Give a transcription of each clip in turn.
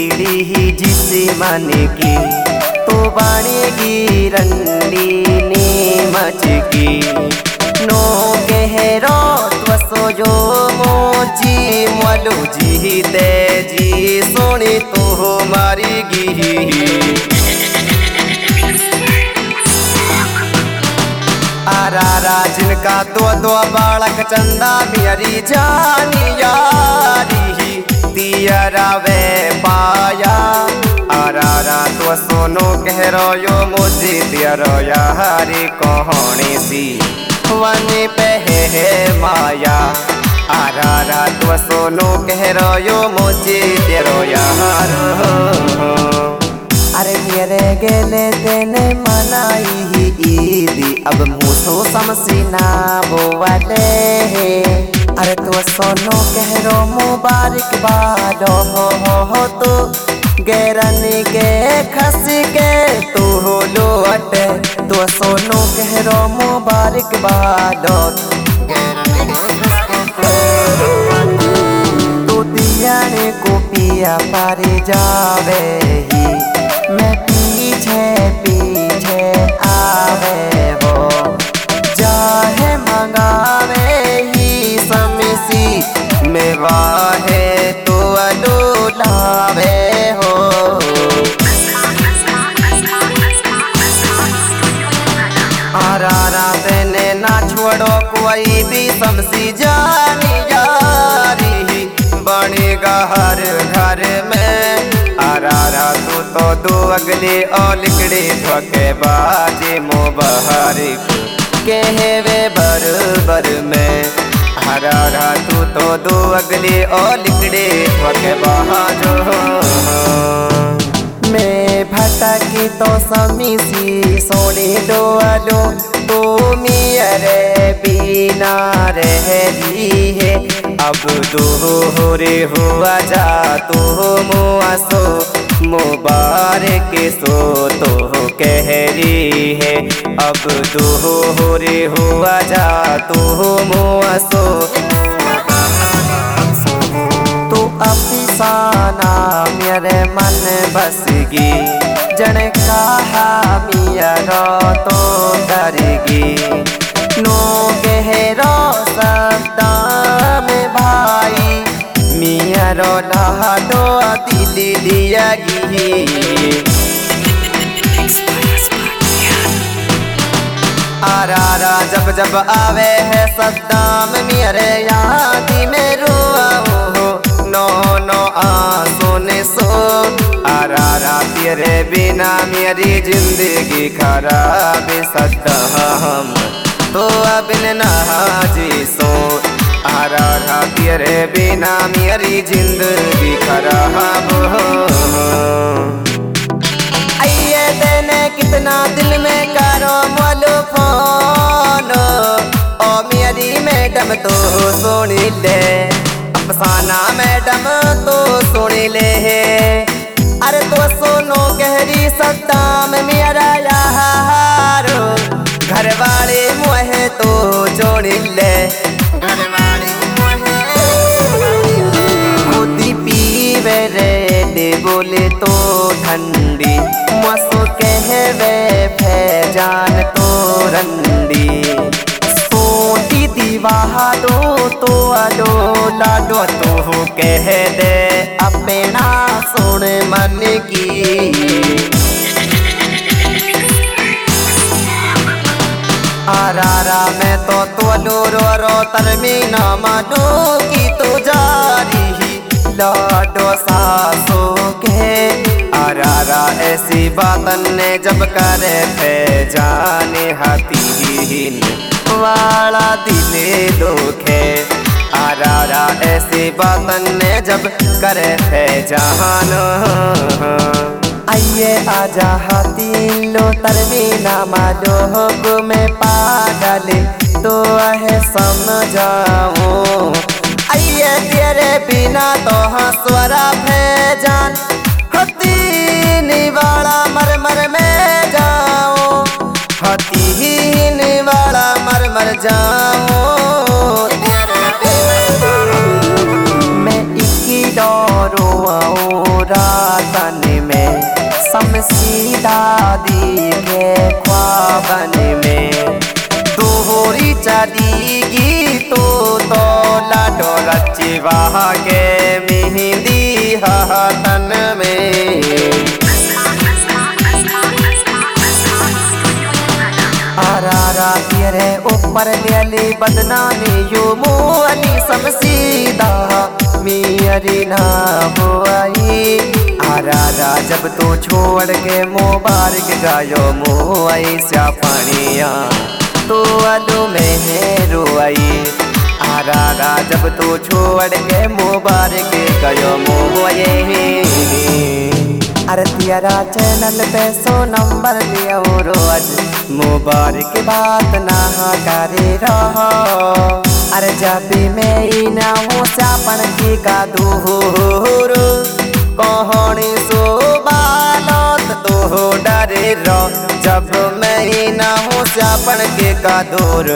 ही जिसे मन की तो बनेगी रंडी नीमच की नो गहरो त्वसो जो मोची मलू जी दे जी सोनी तो हमारी गी आरा जिनका दो बालक चंदा मेरी जानी यारी दियरा वे पाया आरा तो सोनो कह रो मुझे दियरो यारी कहानी सी वन पे है माया आरा तो सोनो कह रो मुझे तेरो यार अरे मेरे गेले देने मनाई ही ईदी अब मुझो समसीना बोले अरे तो सोनो कह रो मुबारक हो तो गैरन के खस के तू हो लोट तो सोनो कह रो मुबारक तो दिया को पिया पारे जावे ही मैं पीछे पीछे आवे वो चाहे मंगावे ही समसी में वाहे तो लावे हो आरा देने ना छोड़ो कोई भी समसी जानी यारी बनेगा हर घर में आरा तू तो दो अगले और लिकड़े धोखे बाजे मुबारक कहवे बर में आरा तू तो दो अगले और लिकड़े धोखे बाजो मैं भटकी तो समी सी सोने दो तो मेरे बिना रह रही है अब दोहरे हुआ जा तो मुआसो मुबारक सो तो कह रही है अब दोहरे हुआ जा तो मुआसो तो अफसाना मेरे मन बसगी जन कहा मिया रो तो डरगी नो गहरो सद्दाम भाई मिया रो लाडो दिल दियागी आरा जब आवे है सद्दाम मेरे याद में रोआओ नो आंसू सो आरा तेरे बिना मेरी जिंदगी खराब सद्दाम तो अब नहाजी सो आरा तेरे बिना मेरी जिंदगी खराब हो आइए देने कितना दिल में करो मोलो फोन ओ मेरी मैडम तो सुन ले अफसाना मैडम तो सुन ले अरे तो सोनो गहरी सद्दाम मेरा यार घर वाले मुहे तो जोड़ ले घर वाले मोदी पीवे रे बोले तो ठंडी मसो कहवे फैजान तो रंडी सोटी दीवाहा दो तो अडो लाडो तो कह दे अपना सुन मन की आरा मैं तो रो तरमीना मानो की तो जारी लाडो सासो के आरा ऐसी बातन ने जब करे थे जाने हाथी वाला दिले दुखे आरा ऐसी बातन ने जब करे थे जानो आइए आजा हाथी लो तरमीना मालो में पागल तो है समझाओ आइए तेरे बिना तो हंसवरा जान हतीन वाला मर में जाओ हतीन वाला मर जाओ मैं इकी डरो आओ तन में समसीदा दिखे ख्वाबन में दोहरी चलीगी तो लाडो रचिवा के मेहंदी तन में आरारा तेरे ऊपर ले बदनामी यो मोअली समसीदा मेरी ना बुआई आरारा जब तो छोड़ के मुबारक गायो मुआई स्या पानिया तो अदो में है रोई आरारा जब तो छोड़ के मुबारक गायो मुआई अरे तेरा चैनल पे 100 नंबर लिया रोज मुबारक बात ना करे रहो अरे जब भी मैं ही ना हूँ चापन की का दूर कहानी सो बालत तो डरे रो जब मैं ही ना हूँ चापन के का दूर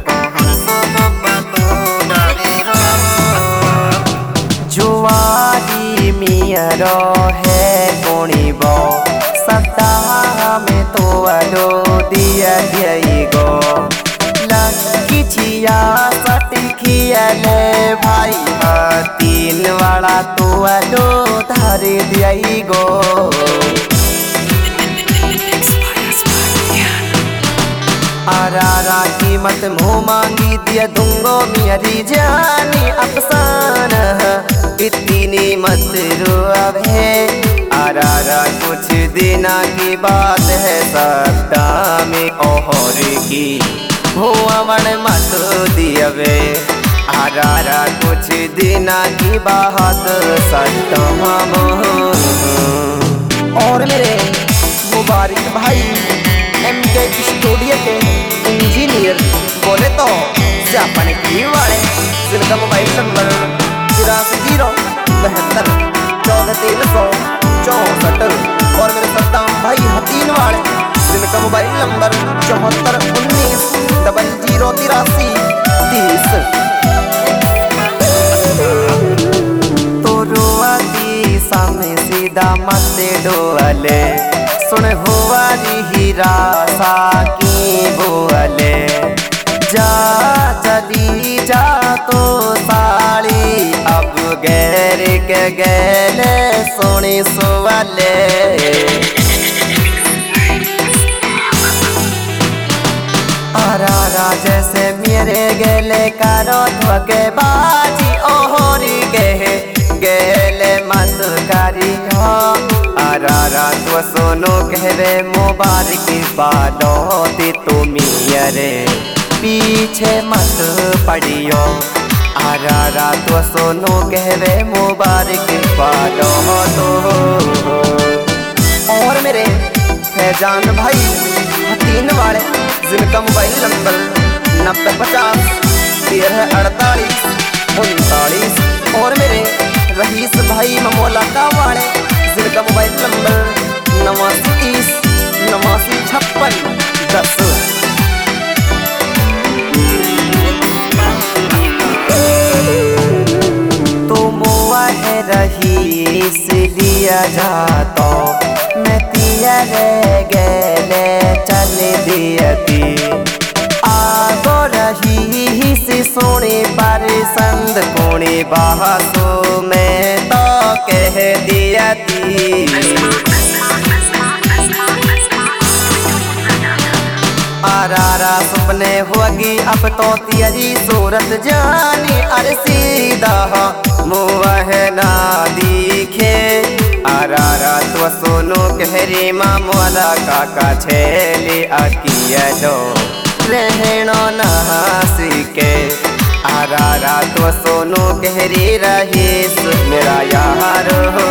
जुआरी मियरो है कोणी बो सदा में तो अलो दिया गो लगी छिया सटखिया ले भाई तीन वाला तो अलो धर दिया गो आरारा कीमत मुँह मांगी दिया दूंगो मेरी जानी अफसाना इतनी मत रो अब है आरारा कुछ दिना की बात है सत्ता में ओहर की भुवन मत दियवे आरारा कुछ दिना की बात सत्ता और मेरे मुबारक भाई MK स्टूडियो के इंजीनियर बोले तो जापान की वाले जिनका मोबाइल नंबर 8372 और मेरे सद्दाम भाई हतीन वाले जिनका मोबाइल नंबर 7419008330 तो रोआती सामने सीधा मत डोले सुन हुआ हीरा साकी बोले जा चली जा तो साड़ी अब गैर के गैले सोनी सुवाले आरारा जैसे मेरे गेले करो धोके बाजी ओहरी गेले मत करी हो आरारा तो सोनो कहवे मुबारक बालो दे तुमिया रे पीछे मत पड़ियो आरारा तो सोनो कहवे मुबारक बालो तो और मेरे फैजान भाई तीन वाले जिनका मोबाइल नंबर 9050134839 और मेरे रईस भाई ममोला का वाले जिनका मोबाइल नंबर 8930895610 तो मोआ है रईस लिया जाता मैं तिया रे गेले चल दियती आगो रही से सोने पर संद कोने बासो में तो कह दिया थी आरारा सपने होगी अब तो तेरी सूरत जानी अरे सीधा मुँह ना दिखे आरारा तो सोनो कहरी मामोला काका छेली अकिया दो रहनो ना सीखे आरारा तो सोनो कहरी रहीस मेरा यार हो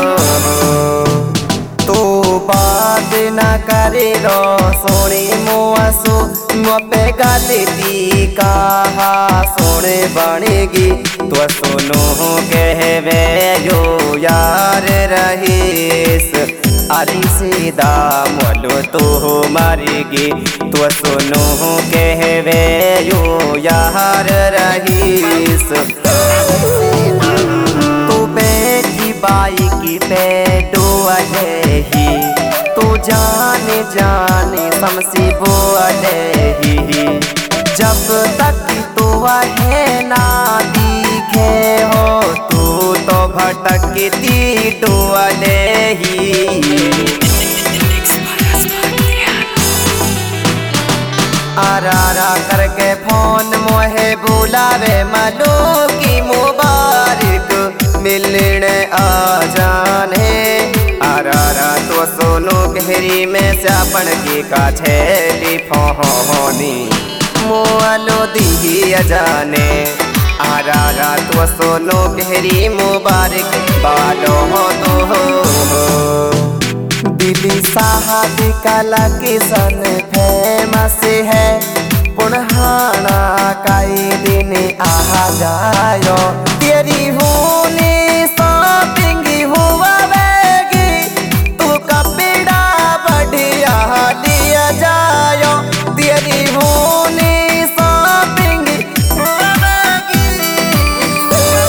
तो बात न करे रो सोने मुआसो पे गाली कहा सोने बनेगी तो सोनो कहवे जो यार रहीस अरे सीधा मोलो तो मारेगी तो सोनो कहवे जो यार रहीस तो बैठी बाइक पे दो जाने जाने समसी बोले ही जब तक तू है ना दिखे हो तू तो भटकती डोले ही। आरा करके फोन मोहे बुलावे मलो की मुबारक मिलने आ जाने। आरा तो सोनो गहरी में स्यापन की का छेली फोनी मोलो दी जाने। आरा तो सोनो गहरी मुबारक बालो हो दिल्ली साहब कला किसन फेमस है पुनहाना काई दिन आ जायो तेरी होने शॉपिंग हुआ वेगी तू कपड़ा बढ़िया लिया जायो तेरी होने शॉपिंग हुआ वेगी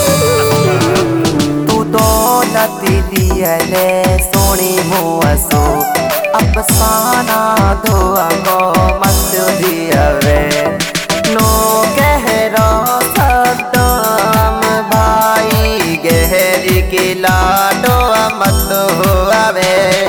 तू दौलत लिया ले सोनी मुआसो अफसाना धोआ को मत दियावे नो कह रो सद्दाम भाई गहरी की लाडो मत हुआवे।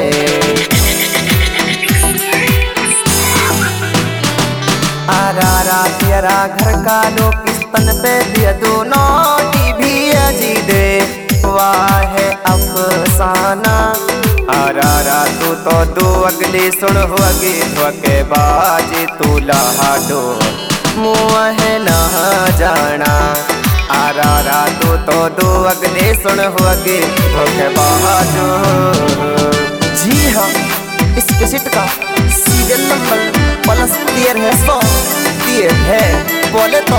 आरा तेरा घर का लोकिस्तन पे दिया दोनों टीवी अजी दे वाह अफसाना। आरा तू तो दो अगली सुन होगी धोके बाजी तू लाडो मुँह ना जाना। आरा तू तो दो अगली सुन होगी धोके बाजो। जी हाँ इस कैसेट का सीरियल नंबर प्लस 1300 है बोले तो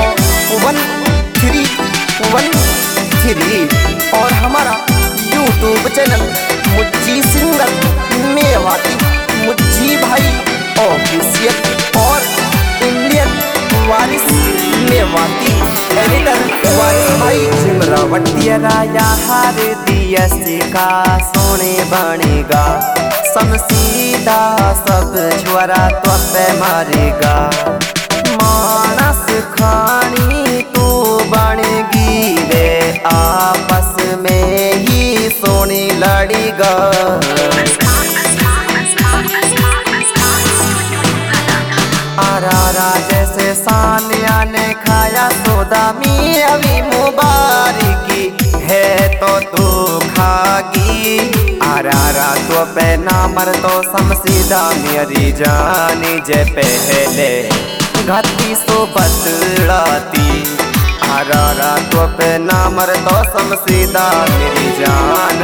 1313 और हमारा YouTube channel Mujji singer Mewati Mujji भाई ऑफिशियल और इंडियन वारिस मेवाती एडिटर वारिस भाई जिमरावटिया राया हार दिया का सोने बनेगा समसीदा सब छुआरा तो पे मारेगा मानस खानी तू बनेगी रे आपस में ही सोनी लड़ीगा। आरा जैसे सानिया ने खाया सोदा मी अभी मुबारकी है तो तू खागी। आरा तो पे ना मर तो समसीदा मेरी जानी जे पहले घाती सो बतलाती। आरा तो पे ना मर तो समसीदा मेरी जान।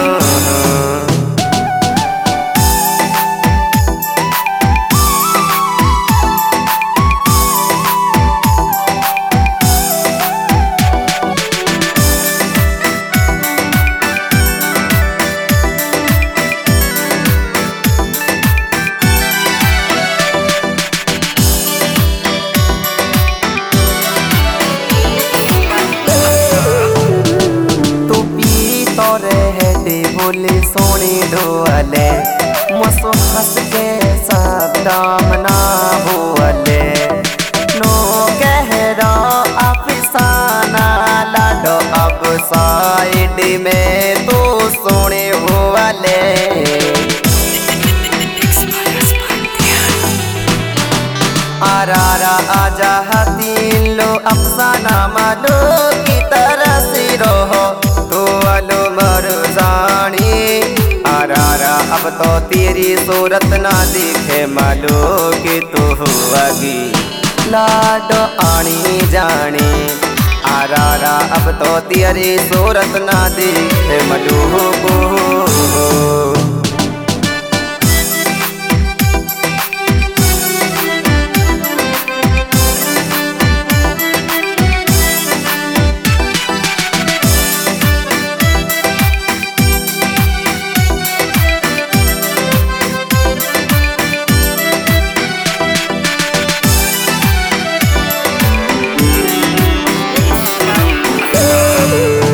बोले सोनी डोले मसो हंस के सब दाम ना बोले नो कह रो अफसाना लाडो अब साइड में तो सोने वाले। आरा आजा दिलो अफसाना मालो की तरह से रहो तो आलो मर जानी। आरा अब तो तेरी सूरत ना दिखे मालो कि तू हुआगी लाडो आनी जानी। आरा अब तो तेरी सूरत ना दिखे मालो को